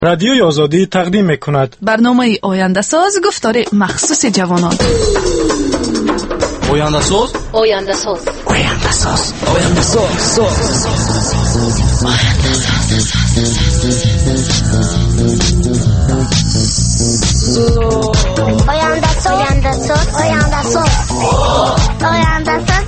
رادیوی آزادی تقدیم می‌کند برنامه آینده ساز گفتار مخصوص جوانان. آینده ساز آینده ساز آینده ساز آینده ساز آینده ساز آینده ساز آینده ساز آینده ساز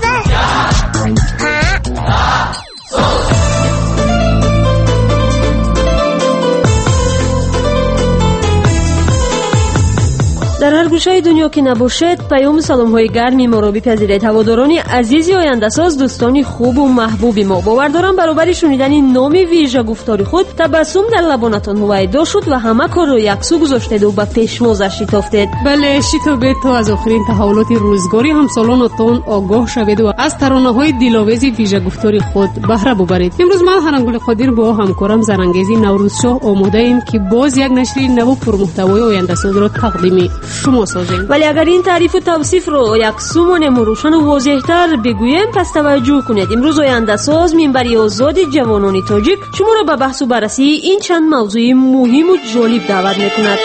در هر گوشه دنیا که نباشید پیام سلام‌های گرمی ما را بپذیرید. هواداران عزیز آینده ساز، دوستانی خوب و محبوب ما، باور دارم برابر شنیدن نام ویژه گفتار خود تبسم در لبانتان هویدا شد و همه کار را یکسو گذاشتید و به پیشوازش شتافتید. بله، شتابید تا از آخرین تحولات روزگاری همسالانتان آگاه شوید و از ترانه‌های دلاویز ویژه گفتار خود بهره ببرید. امروز من هرانگل قادر با همکارم زرنگیزی نوروزشاه آماده ایم که باز یک نشر نو و پرمحتوای آینده ساز را تقدیم شما سازیم. ولی اگر این تعریف و توصیف رو یک سومن روشن و واضح‌تر بگویم پس توجه کنید. امروز آینده ساز منبر آزاد جوانان تاجیک شما را به بحث و بررسی این چند موضوع مهم و جالب دعوت می‌کند.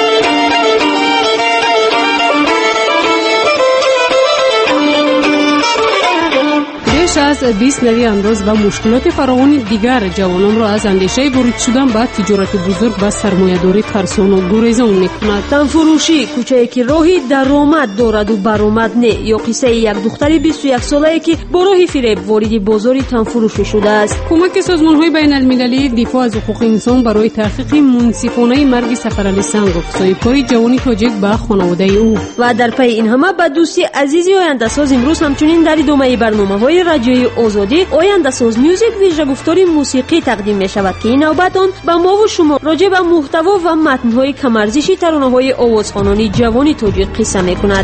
از 20 نوی انداز و مشکلات فراوان دیگر جوانان را از اندیشه وارد شدن به تجارت بزرگ و سرمایه‌داری ترسان و گریزان می‌کند. تنفروشی کوچه‌ای که راهی درآمد دارد و برآمد نه، یا قصه یک دختر 21 ساله‌ای که با راه فریب وارد بازار تنفروشی شده است. کمک سازمان‌های بین‌المللی دفاع از حقوق انسان برای تحقیق منصفانه مرگ سفرعلی سنگ‌افزای کاری جوانی تاجیک به خانواده او. و در پی این همه به دوستی عزیزی آینده ساز امروز همچنین در ادامه برنامه‌های رادیوی آزادی آینده ساز میوزیک ویژه گفتاری موسیقی تقدیم می شود که این نوبت آن به ما و شما راجع به محتوا و متن‌های کم‌ارزشی ترانه‌های آوازخوانان جوانی تاجیک قصه می‌کند.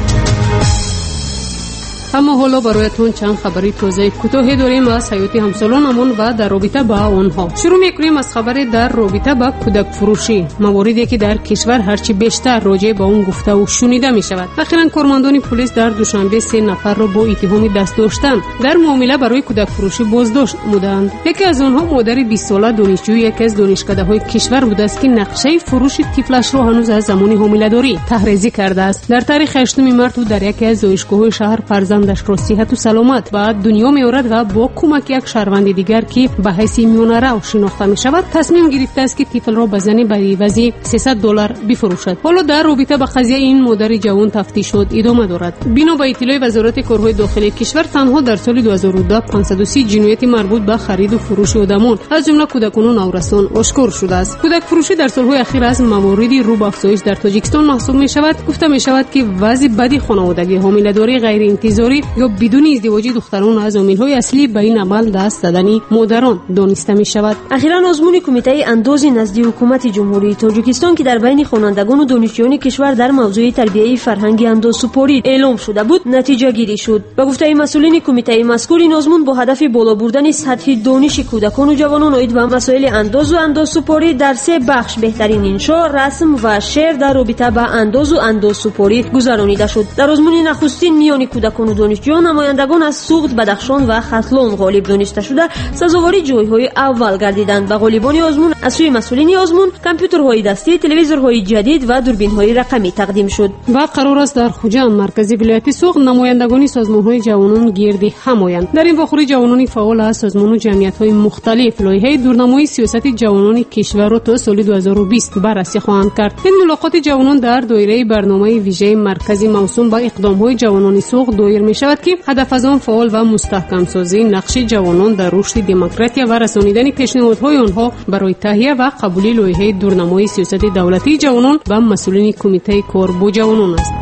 اما حالا برایتون چند خبری تازه کوتاه داریم از حیات همسالانمون و در رابطه با آنها. شروع می‌کنیم از خبر در رابطه با کودک فروشی، مواردی که در کشور هرچی بیشتر راجع به اون گفته و شنیده می‌شود. اخیراً کارمندان پلیس در دوشنبه 3 نفر را با اتهام دست داشتن در معامله برای کودک فروشی بازداشت نمودند. یکی از آنها مادر 20 ساله دانشجوی یکی از دانشکده‌های کشور بود است که نقشه فروش طفلش را هنوز از زمان حامله‌داری تحریزی کرده است. در تاریخ 8 مارس در یکی از دانشگاه‌های شهر فرزندش را صحت و سلامت به دنیا می‌آورد و با کمک یک شهروند دیگر که به حیث میانه‌رو شناخته می‌شود تصمیم گرفته است که طفل را به زن به عوض $300 بفروشد. حالا در رابطه با قضیه این مادر جوان تفتیشات ادامه دارد. بنا به اطلاع وزارت کارهای داخلی کشور تنها در سال 2012 530 جنایت مربوط به خرید و فروش آدمان از جمله کودکان و نورسان آشکار شده است. کودک فروشی در سالهای اخیر از مواردی رو به افزایش در تاجیکستان محسوب می‌شود. گفته می‌شود که وضع بدی خانوادگی حامله‌داری غیر انتظاری یا بدون ازدواج دختران از عامل‌های اصلی به این عمل دست دادن مادران دانسته می‌شود. اخیراً آزمون کمیته انداز نزد حکومت جمهوری تاجیکستان که در بین خوانندگان و دانشجویان کشور در موضوع تربیت فرهنگی اندازسپاری اعلام شده بود نتیجه گیری شد. به گفته مسئولین کمیته مذکور این آزمون با هدف بالا بردن سطح دانش کودکان و جوانان آید به مسائل انداز و اندازسپاری در 3 بخش بهترین انشا، رسم و شعر در رابطه با انداز و اندازسپاری گذرانیده شد. در آزمون نخستین میان کودکان و دانشجویان نمایندگان از سوخت، بدخشان و ختلون غالب دانسته شده سزاوار جایهای اول گردیدند. به غالبان آزمون از سوی مسئولین آزمون کامپیوترهای دستی، تلویزورهای جدید و دوربین‌های رقمی تقدیم شد. و قرار است در خوجند مرکزی ولایت سوخت نمایندگان سازمان‌های جوانان گردی هم آیند. در این واخور جوانان فعال از سازمان و جمعیت‌های مختلف لایحه دورنمای سیاست جوانان کشور را تا سال 2020 بررسی خواهند کرد. این ملاقات جوانان در دایره برنامه ویژه مرکزی موسوم به اقدام‌های جوانان سوخت دایر می‌شود که هدف از آن فعال و مستحکم سازی نقش جوانان در رشد دموکراسی و رسانیدن پیشنهادهای آنها برای تهیه و قبولی لایحه دورنمای سیاست دولتی جوانان و مسئولین کمیته کار با جوانان است.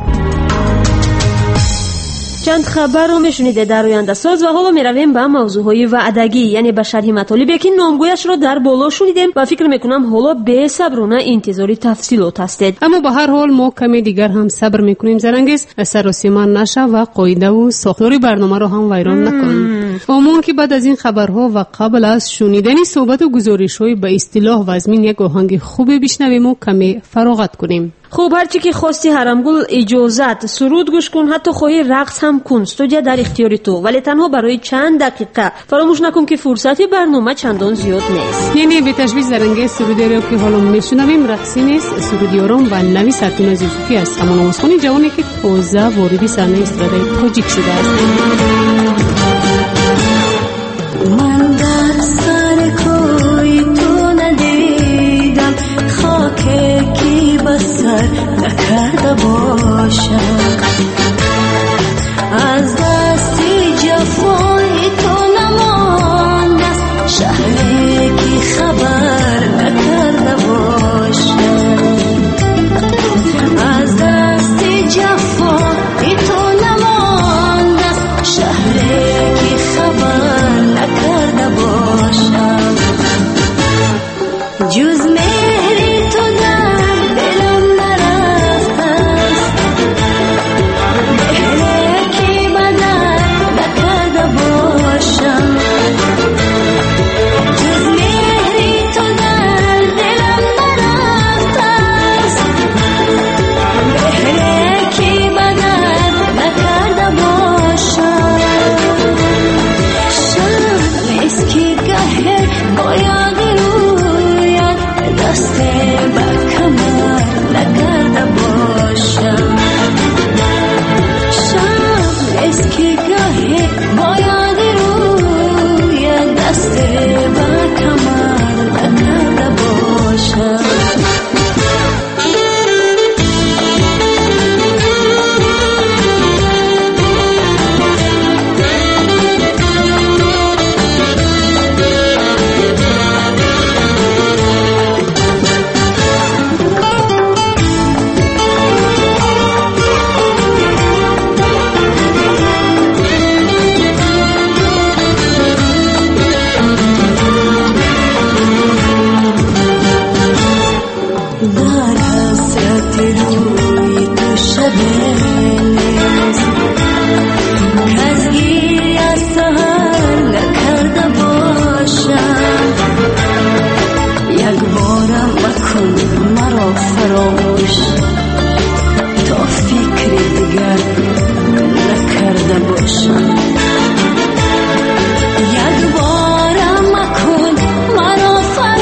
چند خبر رو میشنیده در آینده ساز و حالا میرویم به موضوعهای وعدگی، یعنی به شرح مطالبی که نامگویش رو در بالا شنیدیم و فکر میکنم حالا به صبرانه انتظاری تفصیلات هستید. اما به هر حال ما کمی دیگر هم صبر میکنیم زرنگیز سراسیمه نشه و قاعده و ساختار برنامه رو هم ویران نکنیم. عموما که بعد از این خبرها و قبل از شنیدن صحبت و گزارش‌های به اصطلاح وزمین یک آهنگ خوب بشنویم و کمی فراغت کنیم. خوب هرچی که خواستی حرامگل اجازت سرود گوش کن، حتی خواهی رقص هم کن، استودیو در اختیار تو، ولی تنها برای چند دقیقه. فراموش نکن که فرصت برنامه چندان زیاد نیست. یعنی به تشویش زرنگه سرودی رو که حالا میشنویم رقصی نیست، سرودی آرام و نوی سرفراز یوسفی است، همون آموزخوانی جوانی که تازه وارد صحنه استرادای تاجیک شده است. من در سر کوی تو ندیدم خاکی که بسر نکرده باشم، از دستی جفای تو نمانده است شهری که خبر نکرده باشم، از دستی جفای تو نمانده است شهری که خبر نکرده باشم، جز مهری تو در دلم نرفته است، مهری که بدر نکرده باشم، جز مهری تو در دلم نرفته است، مهری که بدر نکرده باشم، شب اسکی گه باید رویت دست بر کمر نکرده باشم، شب اسکی گه باید رویت دست بر کمر نکرده باشم. در حسرت روی تو شب نیست کز گیری از سهر نکرده باشم، یک بارم مکن مرا فراموش تا فکر دیگر نکرده باشم، یک بارم مکن مرا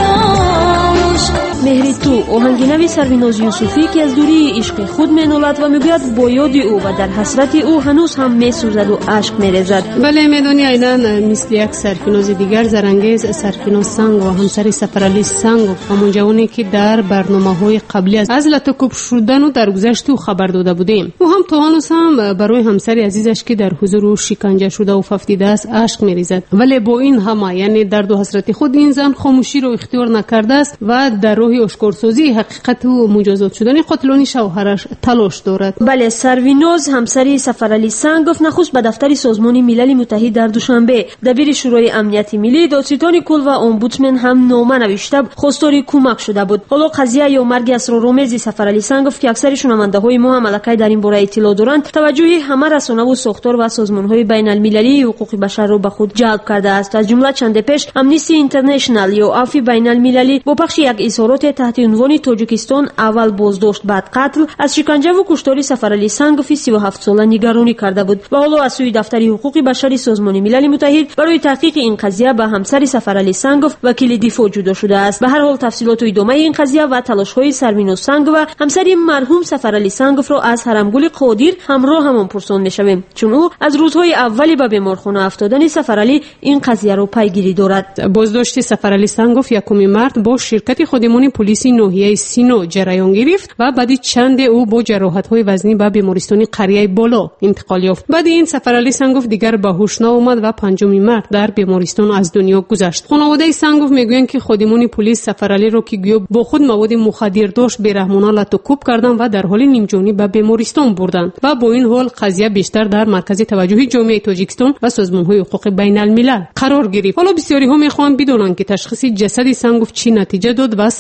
فراموش. مهری تو آهنگ نوی سرفراز یوسفی که از دوری عشق خود مینالد و میگوید با یاد او و در حسرت او هنوز هم میسوزد و اشک میریزد. بله میدونی اینا مثل یک سرفراز دیگر زرنگیز سرفراز سنگ و همسر سفرعلی سنگ و همون جوانی که در برنامه‌های قبلی از لطکوب شدن و درگذشت او خبر داده بودیم، او هم تا هنوز هم برای همسر عزیزش که در حضور او شکنجه شده و ففتیده است اشک میریزد، ولی با این همه یعنی درد و حسرت خود این زن خاموشی رو اختیار نکرده است و در راه اشکارسازی حقیقت و مجازات شدن قاتلان شوهرش تلاش دارد. بله، سرفراز همسر سفرعلی سنگ گفت نخست به دفتر سازمان ملل متحد در دوشنبه دبیر شورای امنیت ملی، دادستان کل و امبودسمن هم نامه نوشته خواستار کمک شده بود. حالا قضیه یا مرگ اسرارآمیز سفرعلی سنگ گفت که اکثر شنونده‌های ما هم الکی در این باره اطلاع دارند، توجه همه رسانه و ساختار و سازمان‌های بین‌المللی حقوق بشر را به خود جلب کرده است. از جمله چند پیش امنیستی اینترنشنال یا عفو بین‌المللی با پخش یک اظهارات تحت عنوان تاجیکستان اول بازداشت بعد قتل از شکنجه و کشتار سفرعلی سنگ 37 ساله نگرانی کرده بود و حالا از سوی دفتر حقوق بشری سازمان ملل متحد برای تحقیق این قضیه به همسر سفرعلی سنگ وکیل دفاع جدا شده است. به هر حال تفصیلات و ادامه این قضیه و تلاش‌های سرفراز سنگ و همسر مرحوم سفرعلی سنگ را از حرامگل قادر همراه همان پرسان می‌شویم، چون او از روزهای اولی به بیمارخانه افتادن سفرعلی این قضیه را پیگیری دارد. بازداشت سفرعلی سنگ 1 مارس با شرکت خودمان پلیس ناحیه سینو جریان گرفت و بعد چند او با جراحت‌های وزنی به بیمارستان قریه بالا انتقال یافت. بعد این سفرعلی سنگوف دیگر به هوش نآمد و 5 مارس در بیمارستان از دنیا گذشت. خانواده سنگوف میگویند که خودمان پلیس سفرعلی را که گویا با خود مواد مخدر داشت بی‌رحمانه لطوکوب کردند و در حال نیمجانی به بیمارستان بردند و با این حال قضیه بیشتر در مرکز توجه جامعه تاجیکستان و سازمان‌های حقوق بین‌الملل قرار گرفت. حالا بسیاری ها میخواهند بدانند که تشخیص جسد سنگوف چی نتیجه داد و سرنوشت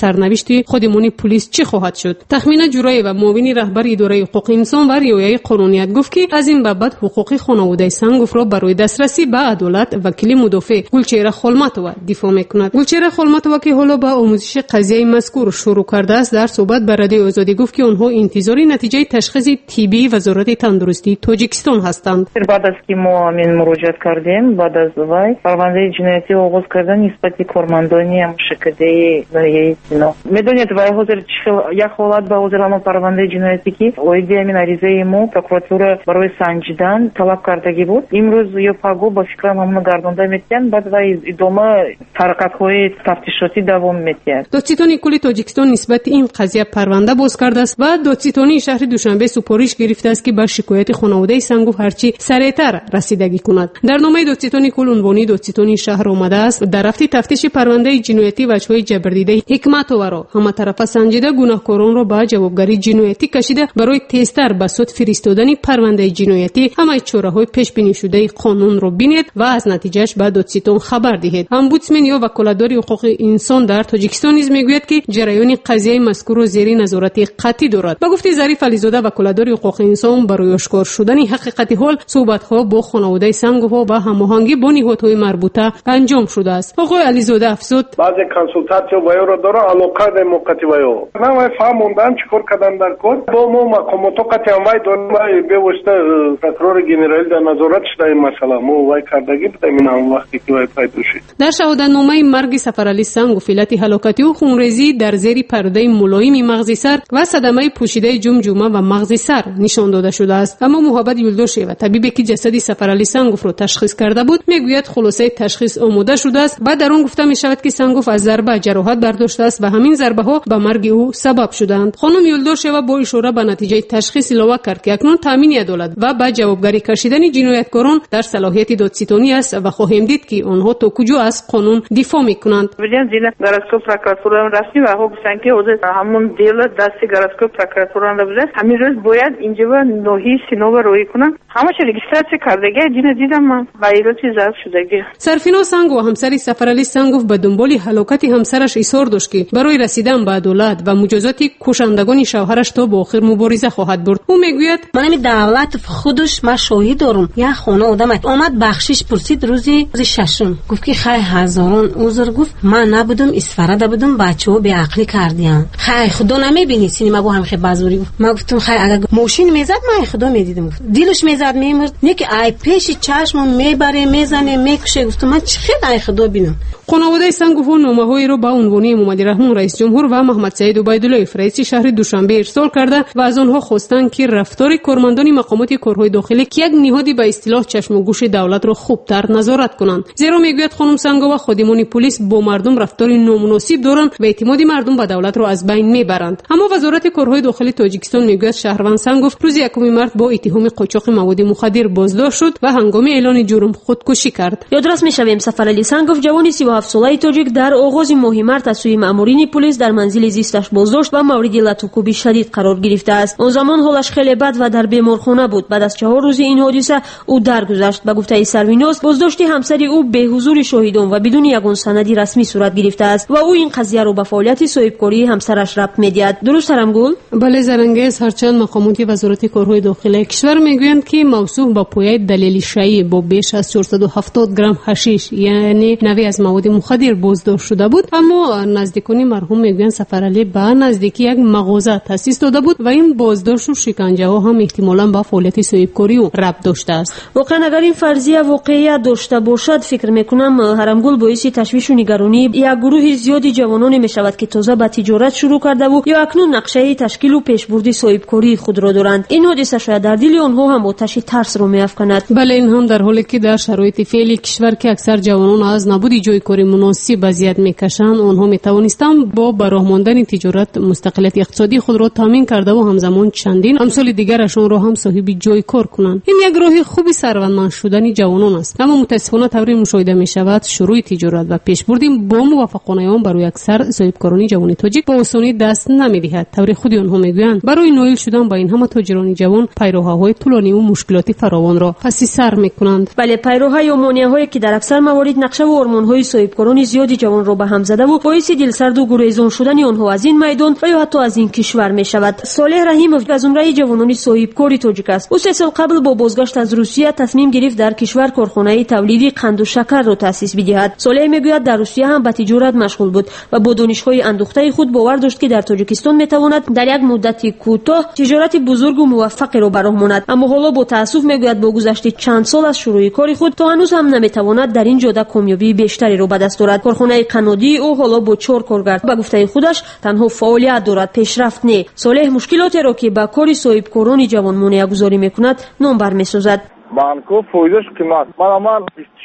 گفتی خودمونی پلیس چی خواهد شد. تخمینه جورایی و معاون رهبر اداره حقوق انسان و رعایت قانونیت گفت که از این بابت حقوق خانواده سنگوف را برای دسترسی به عدالت وکیل مدافع گلچهره خلمتووا دفاع میکند. گلچهره خلمتووا که حالا به آموزش قضیه مذکور شروع کرده است در صحبت با رادیو آزادی گفت که آنها انتظار نتیجه تشخیص طبی وزارت تندرستی تاجیکستان هستند. بعد از که ما مراجعه کردیم بعد از وای پرونده جنایتی آغاز کردن نسبت کارمندانی مشکده نهایی سینا میدونید وای حاضر یک حالت به حاضر ما پرونده جنایتی که اویدی امین عریضه ما پروکراتور برای سنجیدن طلب کردگی بود امروز یا پاگو با فکرم همون گردانده میتین بعد وای ادامه حرکت های تفتیشاتی دوام میتین. دادستان کل تاجیکستان نسبت این قضیه پرونده باز کرده است و دادستانی شهر دوشنبه سپارش گرفته است که به شکایت خانواده سنگوف هرچی سریعتر رسیدگی کند. در نامه دادستانی کل عنوانی دادستانی شهر آمده است در رفت تفتیش پرونده جنایتی وجه‌های جبردیده حکمت‌آور را همه طرفه سنجیده گناهکاران را به جوابگری جنایتی کشیده برای تیزتر به سود فرستادن پرونده جنایتی همه چاره‌های پیش بینی شده قانون را بینید و از نتیجهش به دادستان خبر دهید. امبودسمن یا وکالتدار حقوق انسان در تاجیکستان نیز میگوید که جریان قضیه مذکور را زیر نظارت قطعی دارد. با گفته ظریف علیزاده وکالتدار حقوق انسان برای آشکار شدن حقیقت حال صحبت‌ها با خانواده سنگوفا و هماهنگی با نهادهای مربوطه انجام شده است. آقای علیزاده افزود بعضی کنسولتاسیو وایو را داره علاقه در موقتی وایو من فهموندم چیکار کردن در کار با ما مقاماتو قطعا وای داریم به واسطه پروکرور گنرال در نظارت شده این مسئله ما وای کردگی بودیم این وقتی که وای پیدا شد. در شهادتنامه مرگ سفرعلی سنگوف علت هلاکتی و خونریزی در زیر پرده ملایم مغز سر و صدمه پوشیده جمجمه و مغز سر نشان داده شده است. اما محمد یلدوشی و طبیبی که جسد سفرعلی سنگوف را تشخیص کرده بود میگوید خلاصه تشخیص آماده شده است. بعد در آن گفته می شود که سنگوف از ضربه جراحت برداشته است و همین ضربه ها به مرگ او سبب شدند. خانم یلدوشی و با اشاره به نتیجه تشخیص علاوه کرد که اکنون تامین عدالت و به جوابگری کشیدن جنایتکاران در صلاحیت دادستانی است و خواهیم دید که آنها تا کجا از قانون دفاع میکنند. Президент городской прокуратуры расmi ва хобсанки озе ҳамон дела дасти городской прокуратуран лабза ҳамин рӯз бояд инҷава ноҳии синова роӣ кунанд ҳамаша регистратсия кардагия дина дидам ман ва ироти зарф шудагӣ. سرفینا سنگ و همسر سفرعلی سنگوف به دنبال هلاکت همسرش اصرار داشت که برای رسیدن به عدالت و مجازات کشندگان شوهرش تا به آخر مبارزه خواهد برد. او میگوید من دولت خودش ما شاهد دارم یک خانه آدم آمد بخشش پرسید روزی ششم گفت که خیلی هزاران عذر گفت من نبودم اسفرده بودم بچه‌ها به عقلی کردیان خیلی خدا نمیبینی سینما با هم خیلی بازوری گفت ما گفتم خیلی اگر ماشین میزد من خدا میدیدم دلش میزد میمرد نه که ای پیش چشم میبره میزنه میکشه گفتم من چقدر خدا ببینم. خانواده سنگوف نامه‌هایی را به عنوان امامعلی رحمون رئیس جمهور و محمد سعید عبیدالله رئیس شهر دوشنبه ارسال کرده و از آنها خواستند که رفتار کارمندان مقامات کارهای داخلی که یک نهادی به اصطلاح چشم و گوش دولت را خوبتر نظارت کنند. زیرا میگوید خانم سنگوف خادمان پلیس با مردم رفتار نامناسب دارند و اعتماد مردم به دولت را از بین میبرند. اما وزارت کارهای داخلی تاجیکستان میگوید شهروند سنگوف روز 1 مارس با اتهام قاچاق مواد مخدر بازداشت شد و هنگام اعلان جرم خودکشی کرد. یادرس میشویم سفرعلی سنگوف جوانی 37 ساله تاجیک در آغاز ماه مارس از سوی مامورین پلیس در منزل زیستش بازداشت و مورد لطوکوبی شدید قرار گرفته است. آن زمان حالش خیلی بد و در بیمارخانه بود. بعد از 4 روز این حادثه او درگذشت. به گفته سرویناس بازداشت همسر او به حضور شاهدان و بدون یگان سندی رسمی صورت گرفته است و او این قضیه را به فعالیت صاحبکاری همسرش ربط میدهد. درست رمگول؟ بله زرنگیز. هرچند مقامات وزارت کارهای داخلی کشور میگویند که موصوف به پایه دلیل شیعی با بیش از 470 گرم حشیش یعنی نوعی از مواد مخدر بازداشت شده بود، اما نزدیکان مرحوم میگویند سفرعلی به نزدیکی یک مغازه تاسیس داده بود و این بازداشت و شکنجه ها هم احتمالاً به فعالیت صاحبکاری او ربط داشته است. واقعا اگر این فرضیه واقعیت داشته باشد فکر میکنم هرمگول باعث تشویش و نگرانی یک گروه زیادی جوانان میشود که تازه به تجارت شروع کرده و یا اکنون نقشه تشکیل و پیشبرد صاحبکاری خود را دارند. این حادثه شاید در دل آنها هم آتش ترس را میافکند. بله این هم در حالی که در شرایط فعلی کشور که اکثر جوانان از نبود جای کاری مناسب اذیت میکشند آنها میتوانستند با براه ماندن تجارت مستقلیت اقتصادی خود را تامین کرده و همزمان چندین امثال دیگرشان را هم صاحب جای کار کنند. این یک راه خوبی سروندمند شدن جوانان است، اما متاسفانه طوری مشاهده میشود شروع تجارت و پیشبرد با موافقانه آن برای اکثر صاحبکاران جوان تاجیک با آسانی دست نمیدهد. طوری خود آنها میگویند برای نائل شدن با این همه تاجران جوان پیراههای طولانی و مشکلات فراوان را پس سر میکنند. بله پیراهای و مانعهایی که در اکثر موارد نقشه و هورمون‌های соҳибкорони зиёди ҷавонро ба ҳам зада ва боиси дилсарду гурезон шудани онҳо аз ин майдон ва ё ҳатто аз ин кишвар мешавад. Солеҳ Раҳимов аз зумраи ҷавонони соҳибкори тоҷик аст. ӯ 3 сол қабл бо бозгашт аз Русия тасмим гирифт дар кишвар корхонаи тавлиди қанду шакарро таъсис бидиҳад. Солеҳ мегӯяд дар Русия ҳам ба тиҷорат машғул буд ва бо донишҳои андӯхтаи худ бовар дошт ки дар Тоҷикистон метавонад дар як муддати кӯтоҳ тиҷорати бузургу муваффақеро ба роҳ монад. Аммо ҳоло бо таассуф мегӯяд бо гузашти чанд сол аз шурӯъи кори худ то ҳанӯз ҳам наметавонад дар ин ҷода комёбии бештареро ба даст орад. корхонаи қаннодии ӯ ҳоло бо 4 коргар ба гуфтаи худаш танҳо фаъолият дорад, пешрафт не. Солеҳ мушкилотеро ки ба кори соҳибкорони ҷавон монеагузорӣ мекунад номбар месозад. банкҳо фоидаш қимат. ман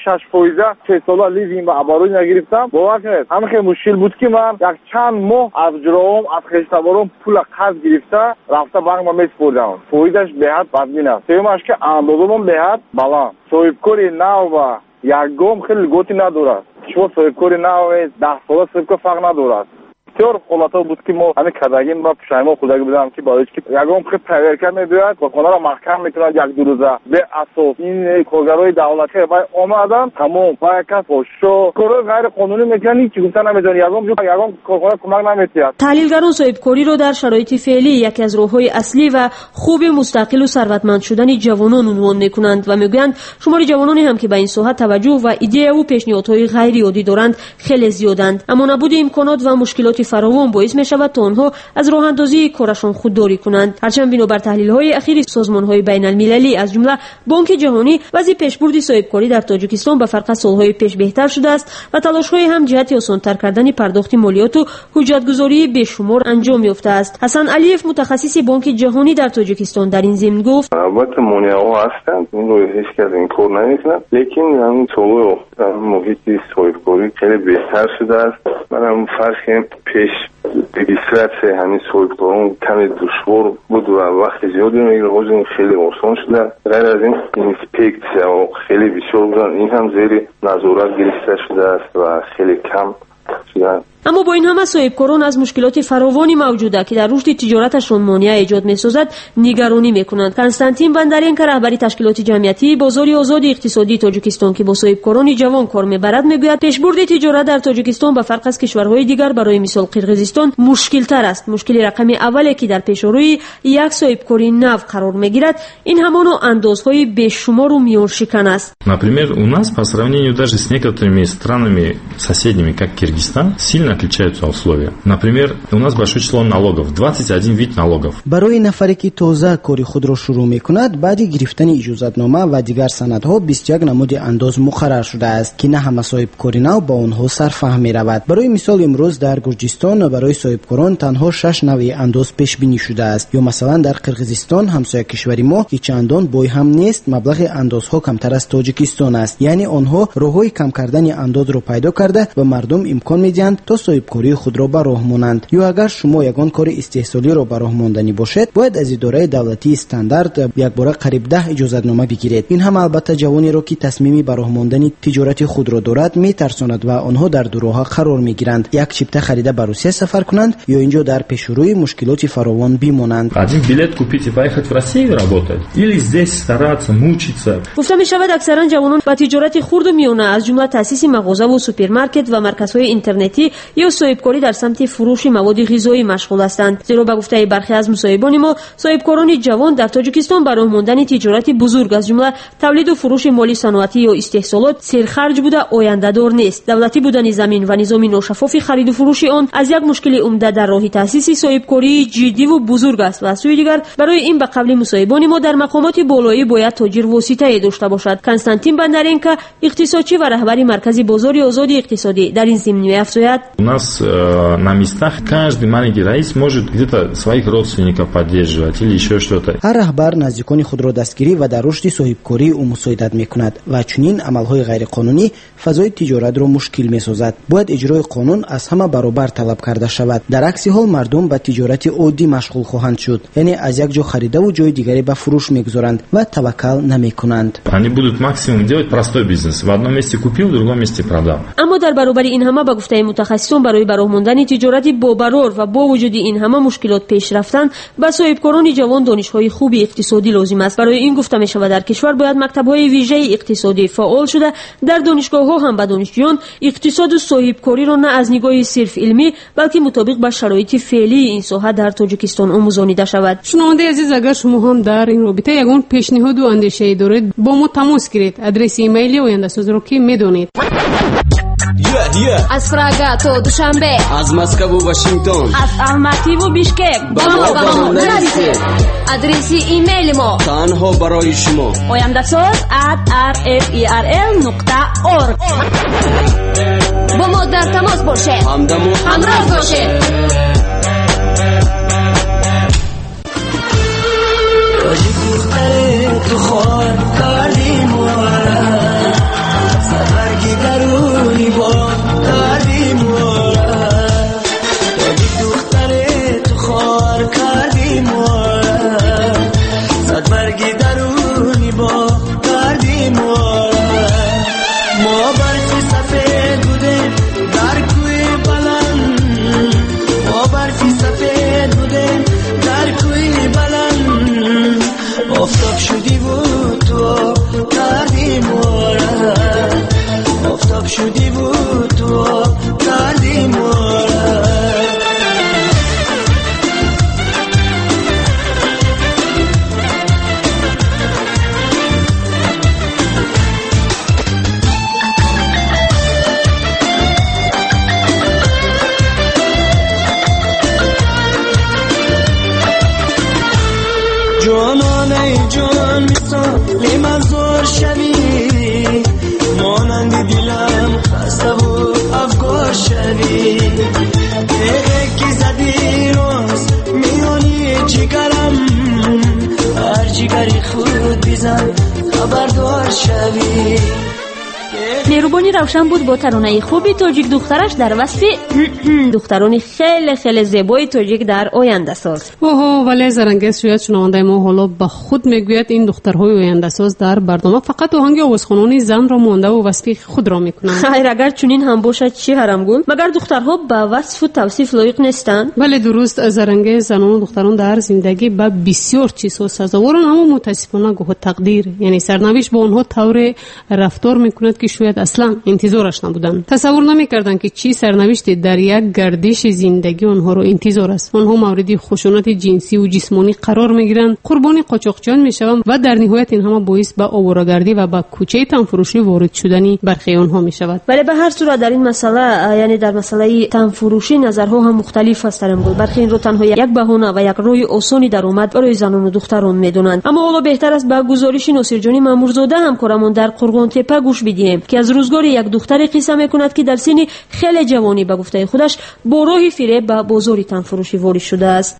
26% 3 сола лизинг ба абарои нагирифтам. бовар кунед, ҳамин хеле мушкил буд ки ман як чанд моҳ аз ҷуроҳом, аз хештабором пула қарз гирифта рафта банк ма месупурдам. фоидаш беҳад бадбин аст. сеюмаш ки андозамон беҳад баланд. соҳибкори нав ва ягом хеле луготи надорад. шумо соҳибкори нав 10 сола соҳибкор фарқ надорад. бисёр ҳолатҳо буд ки мо ҳамин кадагин ба пушаймон худагӣ будам ки барои ки ягон хел проверка медояд ва хонаро маҳкам мекунад як ду рӯза бе асос. ин коргарои давлатӣ вай омадан тамом ва як кас бошо корои ғайриқонунӣ мекунад, ҳеҷ гуфта намедонӣ, ягон корхона кӯмак наметиҳад. таҳлилгарон соҳибкориро дар шароити феълӣ яке аз роҳҳои аслӣ ва хуби мустақилу сарватманд шудани ҷавонон унвон мекунанд ва мегӯянд шумори ҷавононе ҳам ки ба ин соҳа таваҷҷӯҳ ва идеяву пешниҳодҳои ғайриоддӣ доранд хеле зиёданд. аммо набуди имконот ва мушкилоти фаровон боис мешавад то онҳо аз роҳандозии корашон худдорӣ кунанд. ҳарчанд бинобар таҳлилҳои ахири созмонҳои байналмилалӣ аз ҷумла бонки ҷаҳонӣ вазъи пешбурди соҳибкорӣ дар Тоҷикистон ба фарқ аз солҳои пеш беҳтар шудааст ва талошҳои ҳам ҷиҳати осонтар кардани пардохти молиёту ҳуҷҷатгузории бешумор анҷом ёфтааст. ҳасан алиев мутахассиси бонки ҷаҳонӣ дар Тоҷикистон дар ин зимн гуфт: албатта монеаҳо ҳастанд, инро ҳеҷ кас инкор намекунад, лекин ҳамин солҳои охир муҳити соҳибкорӣ хеле беҳтар шудааст. манам фарз кунем пеш регистратсия ҳамин соҳибкорон каме душвор буд ва вақти зиёде мегирад. ҳозир хеле осон шуда. ғайр аз ин инспексия хеле бисёр буданд, ин ҳам зери назорат гирифта шудааст ва хеле кам шуданд. аммо бо ин ҳама соҳибкорон аз мушкилоти фаровони мавҷуда ки дар рушди тиҷораташон монеа эҷод месозад нигаронӣ мекунанд. Константин Бандаренко, раҳбари ташкилоти ҷамъиятии бозори озоди иқтисодии Тоҷикистон ки бо соҳибкорони ҷавон кор мебарад, мегӯяд пешбурди тиҷорат дар Тоҷикистон ба фарқ аз кишварҳои дигар барои мисол Қирғизистон мушкилтар аст. мушкили рақами аввале ки дар пешорӯи як соҳибкори нав қарор мегирад, ин ҳамоно андозҳои бешумору миёншикан аст. Например, у нас по сравнению даже с некоторыми странами соседними, как Киргизстан, сильно отличаются условия. Например, у нас большое число налогов, 21 вид налогов. барои нафаре ки тоза кори худро шурӯъ мекунад, баъди гирифтани иҷозатнома ва дигар санадҳо 21 намуди андоз муқаррар шудааст ки на ҳама соҳибкори нав ба онҳо сарфаҳм меравад. барои мисол имрӯз дар Гурҷистон барои соҳибкорон танҳо 6 навъи андоз пешбинӣ шудааст. ё масалан дар Қирғизистон, ҳамсоя кишвари мо ки чандон бой ҳам нест, маблағи андозҳо камтар аз Тоҷикистон аст. яъне онҳо роҳҳои кам кардани андозро пайдо карда ба мардум имкон медиҳанд то соҳибкории худро ба роҳ монанд. ё агар шумо ягон кори истеҳсолиро ба роҳ монданӣ бошед, бояд аз идораи давлатии стандарт якбора қариб 10 иҷозатнома бигиред. ин ҳам албатта ҷавонеро ки тасмими ба роҳ мондани тиҷорати худро дорад метарсонад ва онҳо дар дуроҳа қарор мегиранд, як чипта харида ба Русия сафар кунанд ё инҷо дар пешурӯи мушкилоти фаровон бимонанд. Один билет купить и поехать в Россию работать или здесь стараться, мучиться. гуфта мешавад аксаран ҷавонон ба тиҷорати хурду миёна аз ҷумла таъсиси мағозаву супермаркет ва марказҳои интернетӣ ё соҳибкорӣ дар самти фурӯши маводи ғизоӣ машғул ҳастанд. зеро ба гуфтаи бархе аз мусоҳибони мо, соҳибкорони ҷавон дар Тоҷикистон ба роҳ мондани тиҷорати бузург аз ҷумла тавлиду фурӯши моли саноатӣ ё истеҳсолот серхарҷ буда ояндадор нест. давлатӣ будани замин ва низоми ношаффофи хариду фурӯши он аз як мушкили умда дар роҳи таъсиси соҳибкории ҷиддиву бузург аст ва аз сӯи дигар барои ин ба қавли мусоҳибони мо дар мақомоти болоӣ бояд тоҷир воситае дошта бошад. Константин Бандаренко, иқтисодчӣ ва раҳбари маркази бозори озоди иқтисодӣ, дар ин зимн меафзояд: У нас на местах каждый маленький раис может где-то своих родственников поддерживать или еще что-то. ҳар раҳбар наздикони худро дастгирӣ ва дар рушди соҳибкории ӯ мусоидат мекунад ва чунин амалҳои ғайриқонунӣ фазои тиҷоратро мушкил месозад. бояд иҷрои қонун аз ҳама баробар талаб карда шавад. дар акси ҳол мардум ба тиҷорати оддӣ машғул хоҳанд шуд, яъне аз як ҷо харидаву ҷои дигаре ба фурӯш мегузоранд ва таваккал намекунанд. Они будут максимум делать простой бизнес. В одном месте купил, в другом месте продал. аммо дар баробари ин ҳама ба гуфтаи мутахассис پاکستان برای براه ماندن تجارت باقرار و با وجود این همه مشکلات پیش رفتن به صاحبکاران جوان دانش‌های خوب اقتصادی لازم است. برای این گفته می شود در کشور باید مکتب‌های ویژه اقتصادی فعال شده در دانشگاه‌ها هم به دانشجویان اقتصاد و صاحبکاری را نه از نگاه صرف علمی بلکه مطابق با شرایط فعلی این ساحه در تاجیکستان آموزانیده شود. شنونده عزیز، اگر شما هم در این رابطه یگان پیشنهاد و اندیشه‌ای دارید با ما تماس گیرید. آدرس ایمیل آینده‌ساز رو که میدونید. از پراگا تا دوشنبه، از مسکو و واشنگتن، از الماتی و بیشکک با ما نرسید. آدرس ایمیل ما تنها برای شما oyandasaz@rferl.org. با ما در تماس باشید، همراه باشید. تو خوار کردیم سفرگی درونی با کردیم دختر تو خوار کردیم سفرگی درونی با کردیم ما برفی سفید بودیم در کوی بلند ما برفی سفید بودیم در کوی بلند آفتاب شدی بود تو کردی مورد آفتاب شدی بود تو کردی مورد جانانه جان مثالی مزار شوی مانند دلم خسته و افگار شوی که زدی روز میانی جگرم هر جگری خود بزن خبردار شوی. مهربانی روشن بود با ترانه خوبی تاجیک دخترش در وصف دخترانی خیلی خیلی زیبای تاجیک در آینده ساز. اوه ولی زرنگیز شاید شنونده ما حالا به خود میگوید این دخترهای آینده ساز در برنامه فقط آهنگ آوازخوانان زن را مانده و وصف خود را میکنند. خیر اگر چنین هم باشد چی حرام گل؟ مگر دخترها به وصف و توصیف لایق نیستند؟ بله درست، زرنگیز زنان و دختران در زندگی به بسیار چیزها سزاوارند، اما متاسفانه گوه تقدیر یعنی سرنوشت با آنها طور رفتار میکند که شاید اصلا انتظارش نبودن. تصور نمیکردند که چی سرنوشتی در یک گردش زندگی آنها رو انتظار است. آنها مورد خشونت جنسی و جسمانی قرار میگیرند، قربانی قاچاقچیان میشوند و در نهایت این همه باعث به آواره‌گردی و به کوچه تنفروشی وارد شدنی برخی آنها میشود. ولی به هر صورت در این مسئله یعنی در مسئله تنفروشی نظرها هم مختلف است. برخی این رو تنها یک بهانه و یک راه آسانی درآمد برای زنان و دختران میدونند. اما حالا بهتر است به گزارش ناصرجانی مامورزاده همکارمون در قرغان تپه گوش بدیم که از روزگار یک دختر قصه میکند که در سن خیلی جوانی به گفته خودش با راه فریب به بازار تنفروشی وارد شده است.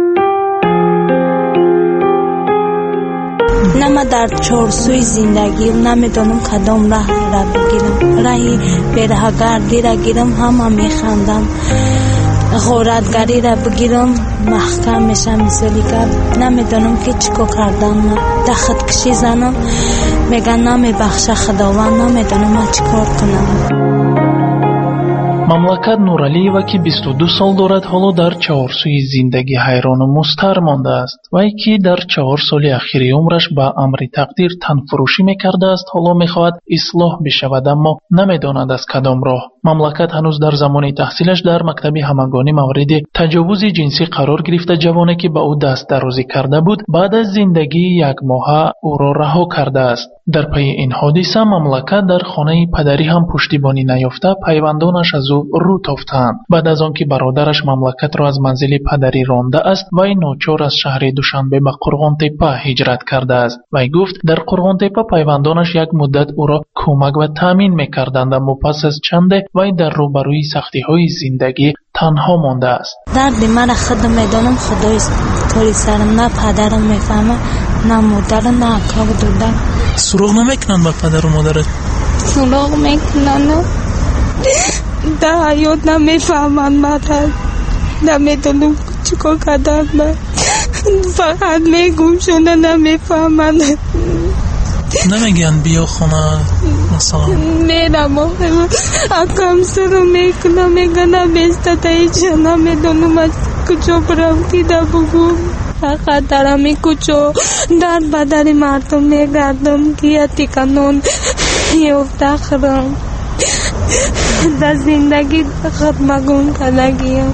نه من در چارسوی زندگی نمیدانم کدام راه را بگیرم. راهی برهگردی را گیرم همه میخندم، غارتگری را بگیرم محکم میشم مثالی که نمیدانم که چیکار کردم. در خودکشی زنم میگن نمیبخشه خداوند، نمیدانم من چیکار کنم. مملکت نورалиева ки 22 сол дорад ҳоло дар чаҳорсӯи зиндагӣ ҳайрону музтар мондааст. вае ки дар 4 соли ахири умраш ба амри тақдир танфурӯшӣ мекардааст, ҳоло мехоҳад ислоҳ бишавад, аммо намедонад аз кадом роҳ. мамлакат ҳанӯз дар замони таҳсилаш дар мактаби ҳамагонӣ мавриди таҷовузи ҷинсӣ қарор гирифта ҷавоне ки ба ӯ дастдарозӣ карда буд баъд аз зиндагии якмоҳа ӯро раҳо кардааст. дар пайи ин ҳодиса мамлакат дар хонаи падарӣ ҳам пуштибонӣ наёфта пайвандонаш аз ӯ рӯ тофтаанд. баъд аз он ки бародараш мамлакатро аз манзили падарӣ рондааст, вай ночор аз шаҳри душанбе ба қурғонтепа ҳиҷрат кардааст. вай гуфт дар қурғонтепа пайвандонаш як муддат ӯро кӯмак ва таъмин мекарданд, аммо пас аз чанде вай дар рӯбарӯи сахтиҳои зиндагӣ танҳо мондааст. дарди мара худам медонам, худоист кори сарам, на падарам мефаҳма, на модарам, на акаву дӯдар. суроғ намекунанд ба падару модарат? суроғ мекунанд, дар ҳаёт намефаҳманд. мадар намедонам чикор кардам, фақат мегӯшонанд, намефаҳманд. намегӯянд биё хона میشناسن؟ میرم اکم سرو میکنم میگنم بیستایی چه نمیدونم از کجا برم دیده بگو فقط در همی کچو در بدر مردم میگردم که یه تیکنون یفته خورم در زندگی خدمگون کنگیم.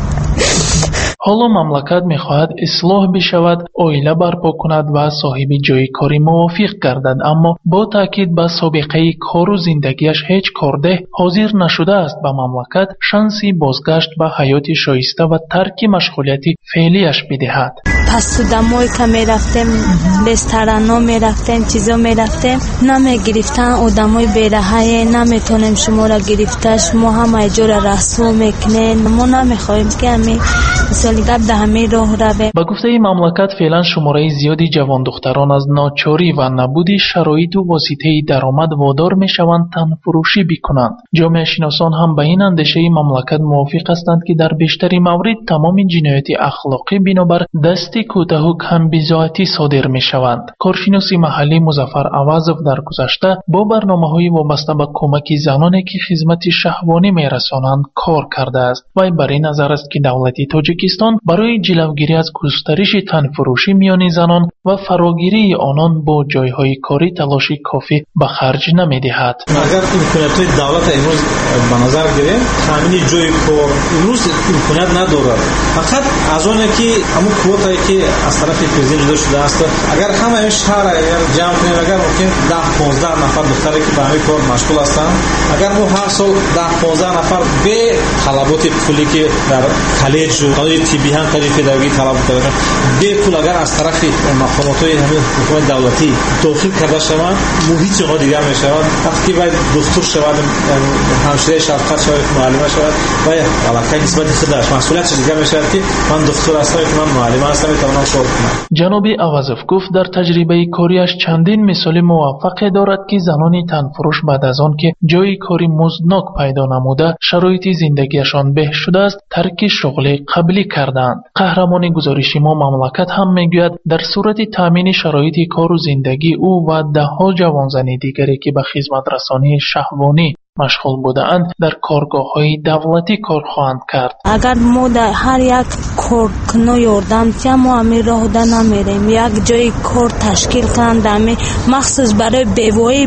حالا مملکت میخواهد اصلاح بشود، عائله برپا کند و صاحب جای کاری موافق گردد، اما با تاکید به سابقه کار و زندگیش هیچ کارده حاضر نشده است به مملکت شانسی بازگشت به حیات شایسته و ترک مشغولیت فعلیش بدهد. پس تو دمایی که میرفتیم رستورانا میرفتیم چیزا میرفتیم نمیگرفتن آدمای بیرهه نمیتونیم شما را گرفتش ما همه جور رسو میکنیم ما نمیخوایم که همین مثالی گب ده همه راه رویم. با گفته مملکت فعلا شماره زیادی جوان دختران از ناچاری و نبودی شرایط و واسطه درآمد وادار میشوند تن فروشی بکنند. جامعه شناسان هم به این اندیشه مملکت موافق هستند که در بیشتری مورد تمام جنایات اخلاقی بنابر دست کوتاه و کم بضاعتی صادر می شوند. کارشناس محلی مظفر عوضов در گذشته با برنامه‌های وابسته به کمک زنانی که خدمت شهوانی می رسانند کار کرده است. وی بر این نظر است که دولت تاجیکستان برای جلوگیری از گسترش تنفروشی میان زنان و فراگیری آنان با جایهای کاری تلاش کافی به خرج نمی دهد. اگر امکانات دولت امروز به نظر گیریم تامین جای کار امروز امکانات ندارد. فقط از اون که همون کوتایی که از طرف پرزیدنت داده شده است اگر همه شهر اگر جمع کنیم اگر ممکن 10-15 نفر دختری که به همین کار مشغول هستند اگر ما هر سال 10-15 نفر به طلبات پولی که در کالج و کالج طبی هم کالج پدرگی طلبات دارن به پول اگر از طرف مقامات همین حکومت دولتی داخل کرده شوند محیط ها دیگر می شود وقتی باید دکتر شود همشیره شفقت شود معلم شود و علاقه نسبت خودش مسئولیت دیگر می شود که من دکتر هستم که من معلم هستم میتونم کار کنم. جناب عوضов گفت در تجربه کاریش چندین مثال موفق دارد که زنان تنفروش بعد از آن که جای کاری مزدناک پیدا نموده شرایط زندگیشان بهتر شده است ترک شغل قبلی کردند. قهرمان گزارش ما مملکت هم میگوید در صورت تامین شرایط کار و زندگی او و ده ها جوان زن دیگری که به خدمت رسانی شهوانی مشغول بودند در کارگاه‌های دولتی کار خواهند کرد. اگر ما در هر یک کارکنو یاردم که ما همین راه ده نمیریم یک جای کار تشکیل کنند همین مخصوص برای بیوهای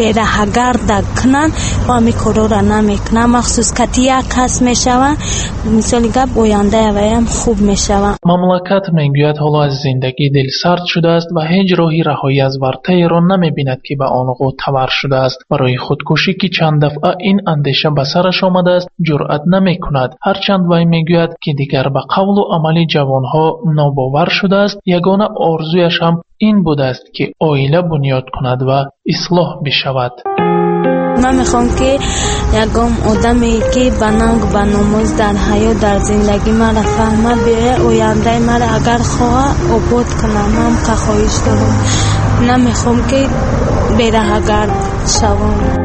بیرهگرد کنند و همین کارا را نمیکنند مخصوص کتی یک کس میشوند مثال گپ آینده ویم خوب میشوند. مملکت میگوید حالا از زندگی دل سرد شده است و هیچ راهی رهایی از ورطه را نمیبیند که به آن معتبر شده است. برای خودکشی که چند دفعه این اندیشه به سرش آمده است جرأت نمی کند. هرچند وی میگوید که دیگر به قول و عمل جوانها ناباور شده است یگانه آرزویش هم این بوده است که عائله بنیاد کند و اصلاح بشود. من میخوام که یکم آدمی که بنام نماز در حیات در زندگی مرا فهمه بیایه آینده مرا اگر خواه آباد کنم هم که خواهش دارم نمیخوام که بیرهگرد شوم.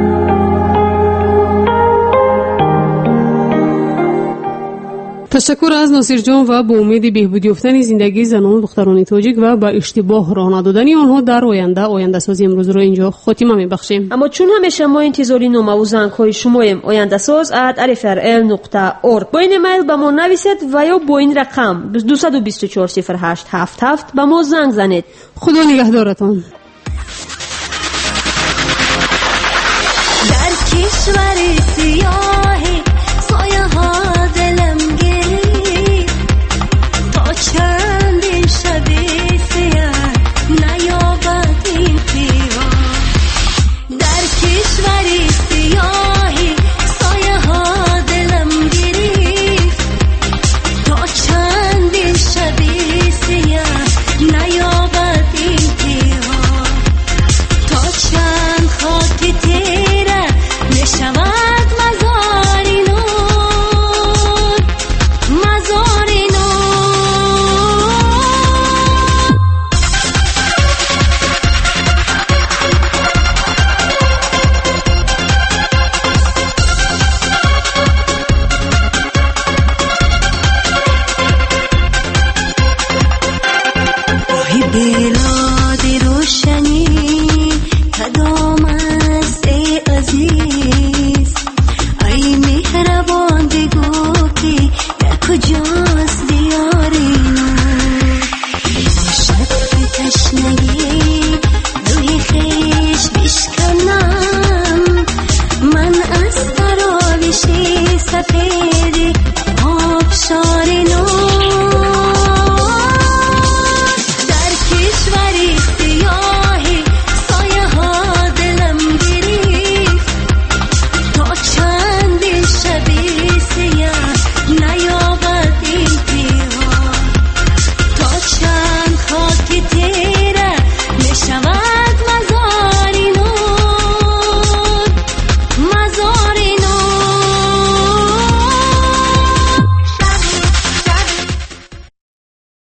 تشکر از ناصر جان و با امید بهبود یافتن زندگی زنان و دختران تاجیک و با اشتباه راه ندادن آنها در آینده سازی امروز رو اینجا خاتمه میبخشیم. اما چون همیشه ما انتظاری نامه و زنگ‌های شماییم آینده ساز @rfrl.org با این ایمیل به ما نویسید و یا با این رقم 2240877 به ما زنگ زنید. خدا نگهدارتان. در کشور سیاهی سایه ها دلم گیری تا چندین شبی سیاه نیابد این سیاه در کشور سیاهی سایه ها دلم گیری تا چندین شبی سیاه نیابد این سیاه تا چند خاک تیره نشود مزاری نور مزاری نور